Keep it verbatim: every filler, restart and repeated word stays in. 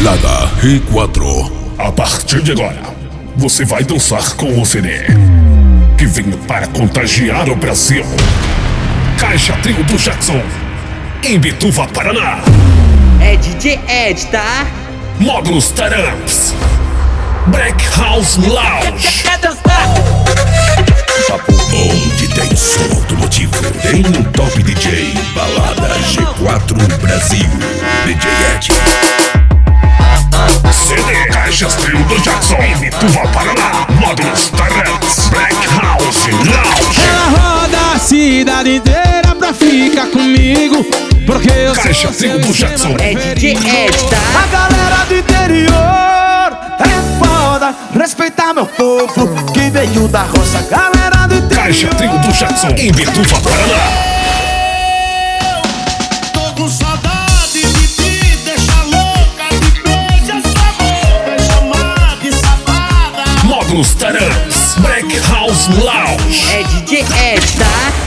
Balada E quatro. A partir de agora, você vai dançar com o C D que veio para contagiar o Brasil. Caixa Trio do Jackson, em Bituva, Paraná. É D J Ed, tá? Módulos Taramps, Black House Lounge. Quer dançar? Onde tem som automotivo, tem um top D J. Balada G quatro Brasil. D J Ed. C D Caixas Trio do Jackson, em Bituva, Paraná. Módulos Taramps, Black House Lounge. Ela roda a cidade inteira pra ficar comigo, porque eu Caixa Trio do Jackson, É D J Ed, A tá? galera do interior é foda, respeitar meu povo que veio da roça. Galera do interior. Caixa Trio do Jackson, em Bituva, Paraná. Tô com saudade de ti, deixa louca, de beija essa boca, chamada de safada. Módulos Taramps, Black House Lounge. É D J Ed, tá?